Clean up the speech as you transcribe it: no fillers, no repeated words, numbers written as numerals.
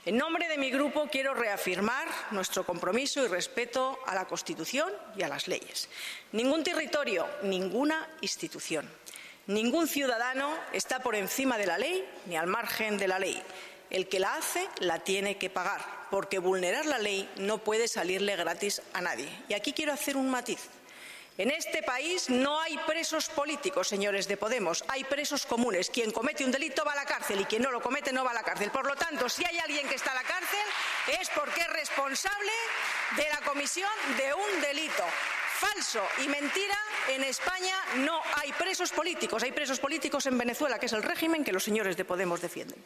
En nombre de mi grupo quiero reafirmar nuestro compromiso y respeto a la Constitución y a las leyes. Ningún territorio, ninguna institución, ningún ciudadano está por encima de la ley ni al margen de la ley. El que la hace la tiene que pagar, porque vulnerar la ley no puede salirle gratis a nadie. Y aquí quiero hacer un matiz. En este país no hay presos políticos, señores de Podemos, hay presos comunes. Quien comete un delito va a la cárcel y quien no lo comete no va a la cárcel. Por lo tanto, si hay alguien que está en la cárcel es porque es responsable de la comisión de un delito. Falso y mentira, en España no hay presos políticos. Hay presos políticos en Venezuela, que es el régimen que los señores de Podemos defienden.